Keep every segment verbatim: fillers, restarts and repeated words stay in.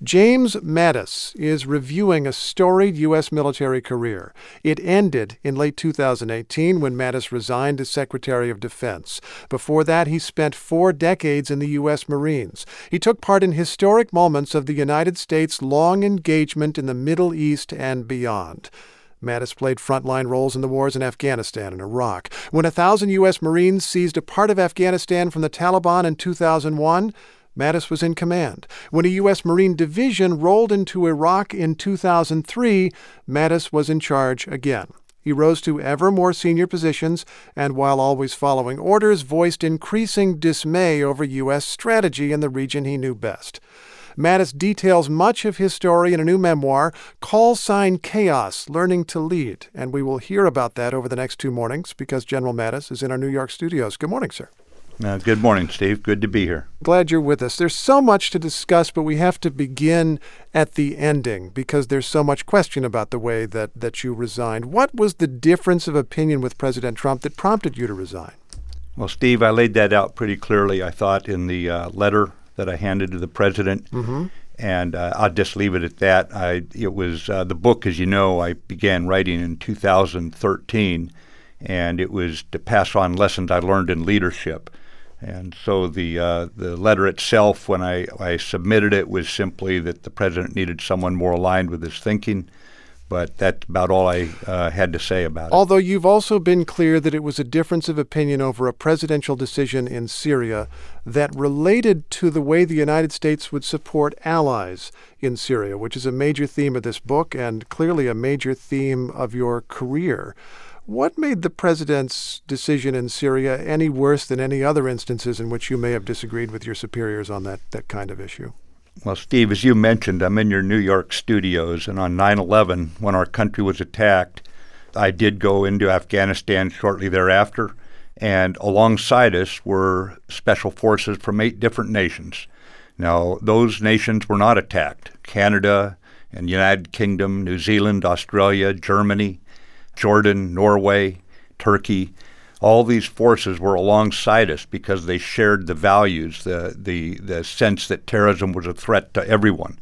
James Mattis is reviewing a storied U S military career. It ended in late two thousand eighteen when Mattis resigned as Secretary of Defense. Before that, he spent four decades in the U S Marines. He took part in historic moments of the United States' long engagement in the Middle East and beyond. Mattis played frontline roles in the wars in Afghanistan and Iraq. When a thousand U S Marines seized a part of Afghanistan from the Taliban in two thousand one, Mattis was in command. When a U S Marine division rolled into Iraq in two thousand three, Mattis was in charge again. He rose to ever more senior positions and, while always following orders, voiced increasing dismay over U S strategy in the region he knew best. Mattis details much of his story in a new memoir, Call Sign Chaos, Learning to Lead, and we will hear about that over the next two mornings because General Mattis is in our New York studios. Good morning, sir. Uh, good morning, Steve. Good to be here. Glad you're with us. There's so much to discuss, but we have to begin at the ending because there's so much question about the way that, that you resigned. What was the difference of opinion with President Trump that prompted you to resign? Well, Steve, I laid that out pretty clearly, I thought, in the uh, letter that I handed to the president, mm-hmm. and uh, I'll just leave it at that. I, it was uh, the book, as you know, I began writing in two thousand thirteen, and it was to pass on lessons I learned in leadership. And so the uh, the letter itself, when I, I submitted it, was simply that the president needed someone more aligned with his thinking. But that's about all I uh, had to say about it. Although you've also been clear that it was a difference of opinion over a presidential decision in Syria that related to the way the United States would support allies in Syria, which is a major theme of this book and clearly a major theme of your career. What made the president's decision in Syria any worse than any other instances in which you may have disagreed with your superiors on that, that kind of issue? Well, Steve, as you mentioned, I'm in your New York studios, and on nine eleven, when our country was attacked, I did go into Afghanistan shortly thereafter, and alongside us were special forces from eight different nations. Now, those nations were not attacked. Canada and United Kingdom, New Zealand, Australia, Germany, Jordan, Norway, Turkey, all these forces were alongside us because they shared the values, the, the, the sense that terrorism was a threat to everyone.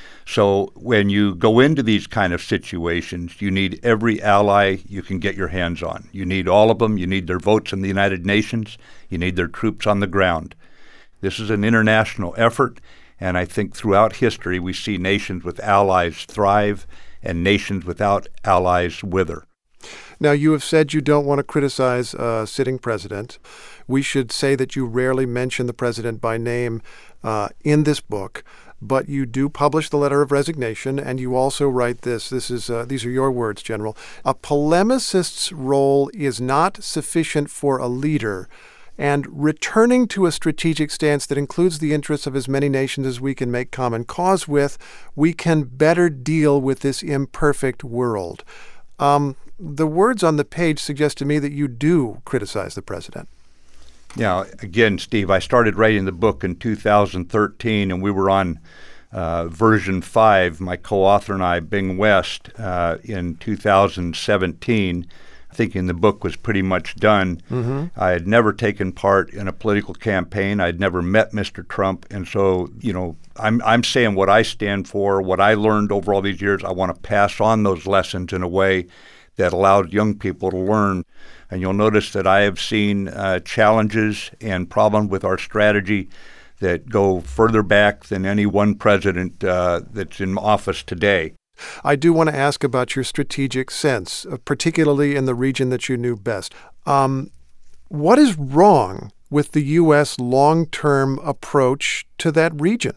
So when you go into these kind of situations, you need every ally you can get your hands on. You need all of them. You need their votes in the United Nations. You need their troops on the ground. This is an international effort, and I think throughout history we see nations with allies thrive and nations without allies wither. Now, you have said you don't want to criticize a sitting president. We should say that you rarely mention the president by name uh, in this book, but you do publish the letter of resignation, and you also write this. This is uh, these are your words, General. A polemicist's role is not sufficient for a leader, and returning to a strategic stance that includes the interests of as many nations as we can make common cause with, we can better deal with this imperfect world. Um, the words on the page suggest to me that you do criticize the president. Yeah, again, Steve, I started writing the book in two thousand thirteen, and we were on uh, version five, my co-author and I, Bing West, uh, in two thousand seventeen, thinking the book was pretty much done. Mm-hmm. I had never taken part in a political campaign. I'd never met Mister Trump. And so, you know, I'm I'm saying what I stand for, what I learned over all these years. I want to pass on those lessons in a way that allows young people to learn. And you'll notice that I have seen uh, challenges and problems with our strategy that go further back than any one president uh, that's in office today. I do want to ask about your strategic sense, uh, particularly in the region that you knew best. Um, what is wrong with the U S long-term approach to that region?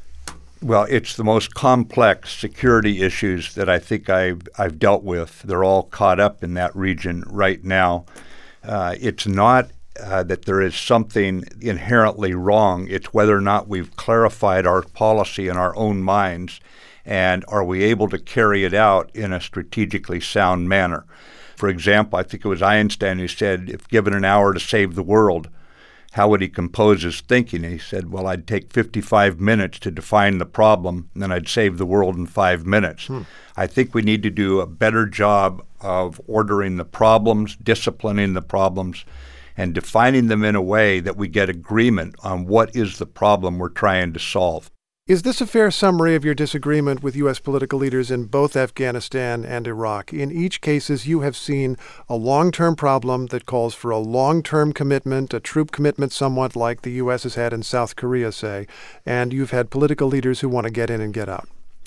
Well, it's the most complex security issues that I think I've, I've dealt with. They're all caught up in that region right now. Uh, it's not uh, that there is something inherently wrong. It's whether or not we've clarified our policy in our own minds, and are we able to carry it out in a strategically sound manner. For example, I think it was Einstein who said, if given an hour to save the world, how would he compose his thinking? And he said, well, I'd take fifty-five minutes to define the problem, and then I'd save the world in five minutes. Hmm. I think we need to do a better job of ordering the problems, disciplining the problems, and defining them in a way that we get agreement on what is the problem we're trying to solve. Is this a fair summary of your disagreement with U S political leaders in both Afghanistan and Iraq? In each cases, you have seen a long-term problem that calls for a long-term commitment, a troop commitment somewhat like the U S has had in South Korea, say, and you've had political leaders who want to get in and get out.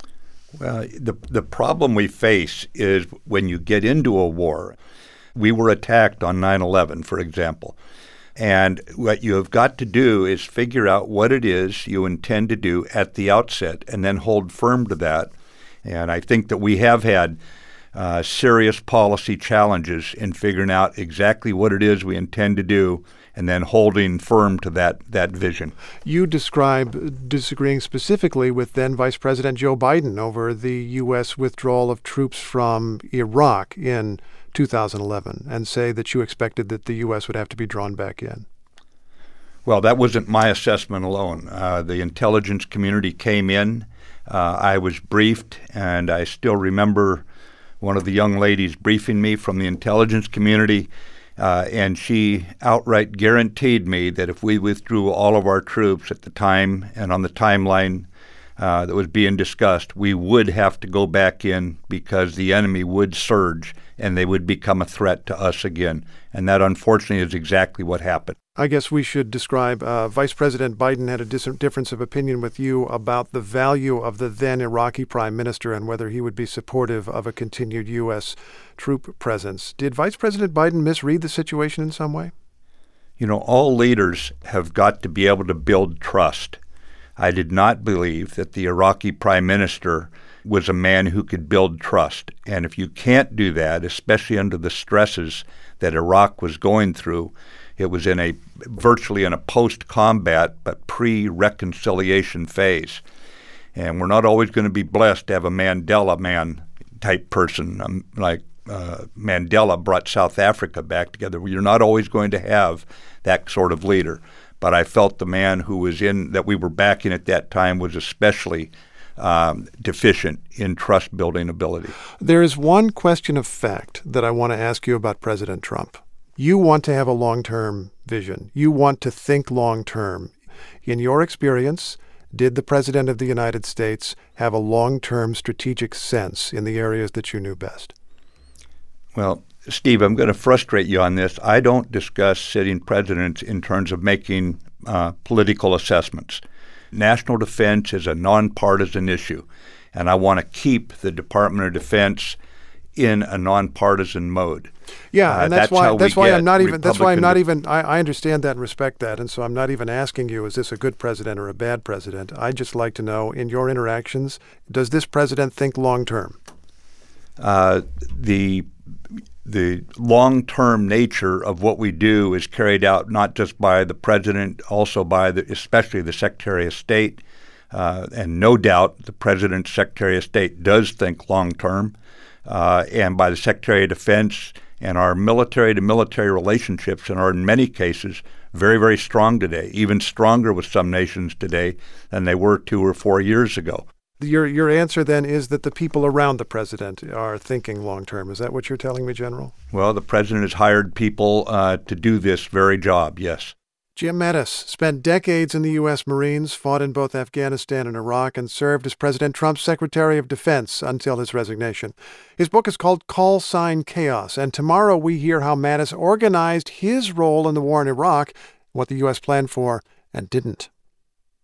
Well, the the problem we face is when you get into a war. We were attacked on nine eleven, for example. And what you have got to do is figure out what it is you intend to do at the outset and then hold firm to that. And I think that we have had uh, serious policy challenges in figuring out exactly what it is we intend to do and then holding firm to that, that vision. You describe disagreeing specifically with then Vice President Joe Biden over the U S withdrawal of troops from Iraq in two thousand eleven and say that you expected that the U S would have to be drawn back in. Well, that wasn't my assessment alone. Uh, the intelligence community came in. Uh, I was briefed, and I still remember one of the young ladies briefing me from the intelligence community, uh, and she outright guaranteed me that if we withdrew all of our troops at the time and on the timeline uh, that was being discussed, we would have to go back in because the enemy would surge and they would become a threat to us again. And that, unfortunately, is exactly what happened. I guess we should describe uh, Vice President Biden had a dis- difference of opinion with you about the value of the then Iraqi prime minister and whether he would be supportive of a continued U S troop presence. Did Vice President Biden misread the situation in some way? You know, all leaders have got to be able to build trust. I did not believe that the Iraqi prime minister was a man who could build trust. And if you can't do that, especially under the stresses that Iraq was going through, it was in a virtually in a post-combat but pre-reconciliation phase. And we're not always going to be blessed to have a Mandela man type person um, like uh, Mandela brought South Africa back together. You're not always going to have that sort of leader. But I felt the man who was in that we were backing at that time was especially um, deficient in trust-building ability. There is one question of fact that I want to ask you about President Trump. You want to have a long-term vision. You want to think long-term. In your experience, did the President of the United States have a long-term strategic sense in the areas that you knew best? Well, Steve, I'm going to frustrate you on this. I don't discuss sitting presidents in terms of making uh, political assessments. National defense is a nonpartisan issue, and I want to keep the Department of Defense in a nonpartisan mode. Yeah, uh, and that's, that's why that's why I'm not even Republican that's why I'm not even I, I understand that and respect that, and so I'm not even asking you, is this a good president or a bad president? I'd just like to know, in your interactions, does this president think long term? Uh, the the long-term nature of what we do is carried out not just by the president, also by the, especially the Secretary of State, uh, and no doubt the President's Secretary of State does think long-term, uh, and by the Secretary of Defense, and our military-to-military relationships are in many cases very, very strong today, even stronger with some nations today than they were two or four years ago. Your your answer then is that the people around the president are thinking long-term. Is that what you're telling me, General? Well, the president has hired people uh, to do this very job, yes. Jim Mattis spent decades in the U S Marines, fought in both Afghanistan and Iraq, and served as President Trump's Secretary of Defense until his resignation. His book is called Call Sign Chaos, and tomorrow we hear how Mattis organized his role in the war in Iraq, what the U S planned for and didn't.